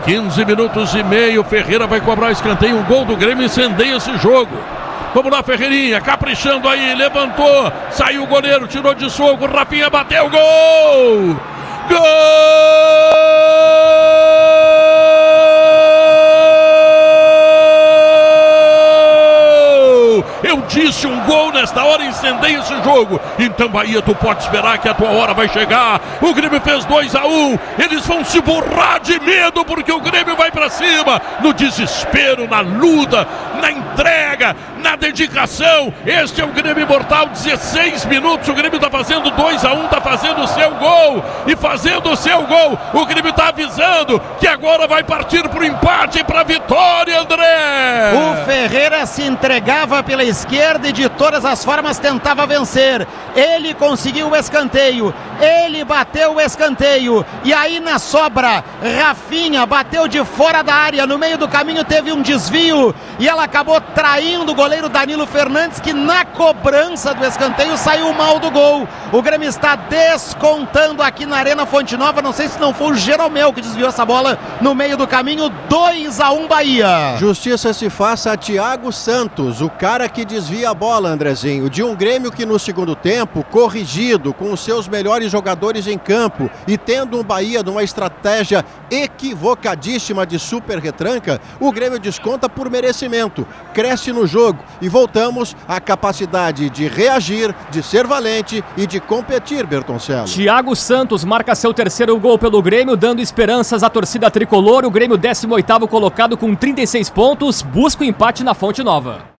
15 minutos e meio, Ferreira vai cobrar escanteio, um gol do Grêmio, incendeia esse jogo. Vamos lá, Ferreirinha, caprichando aí, levantou, saiu o goleiro, tirou de soco, Rafinha bateu, gol! Gol! Eu disse, um gol nesta hora incendeia esse jogo. Então, Bahia, tu pode esperar que a tua hora vai chegar. O Grêmio fez 2-1. Eles vão se borrar de medo porque o Grêmio vai pra cima. No desespero, na luta, na entrega, na dedicação. Este é o Grêmio imortal. 16 minutos. O Grêmio tá fazendo 2-1. Tá fazendo o seu gol. E fazendo o seu gol, o Grêmio tá avisando que agora vai partir pro empate e pra vitória, André. O Ferreira se entregava pela esquerda e de todas as formas tentava vencer. Ele conseguiu o escanteio, ele bateu o escanteio e aí na sobra Rafinha bateu de fora da área, no meio do caminho teve um desvio e ela acabou traindo o goleiro Danilo Fernandes, que na cobrança do escanteio saiu mal do gol. O Grêmio está descontando aqui na Arena Fonte Nova, não sei se não foi o Jeromel que desviou essa bola no meio do caminho. 2-1 Bahia. Justiça se faça a Thiago Santos, o cara que desvia a bola, Andrezinho, de um Grêmio que no segundo tempo, corrigido, com os seus melhores jogadores em campo e tendo um Bahia numa estratégia equivocadíssima de super retranca, o Grêmio desconta por merecimento, cresce no jogo e voltamos à capacidade de reagir, de ser valente e de competir, Bertoncello. Thiago Santos marca seu terceiro gol pelo Grêmio, dando esperanças à torcida tricolor. O Grêmio 18º colocado com 36 pontos, busca o empate na Fonte Nova.